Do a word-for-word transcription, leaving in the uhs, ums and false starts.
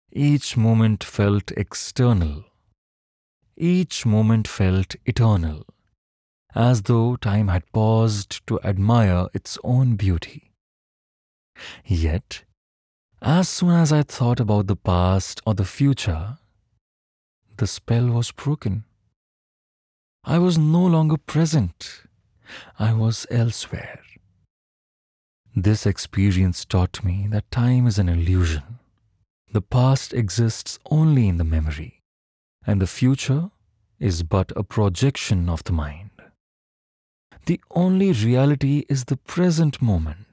Each moment felt external. Each moment felt eternal, as though time had paused to admire its own beauty. Yet, as soon as I thought about the past or the future, the spell was broken. I was no longer present. I was elsewhere. This experience taught me that time is an illusion. The past exists only in the memory, and the future is but a projection of the mind. The only reality is the present moment.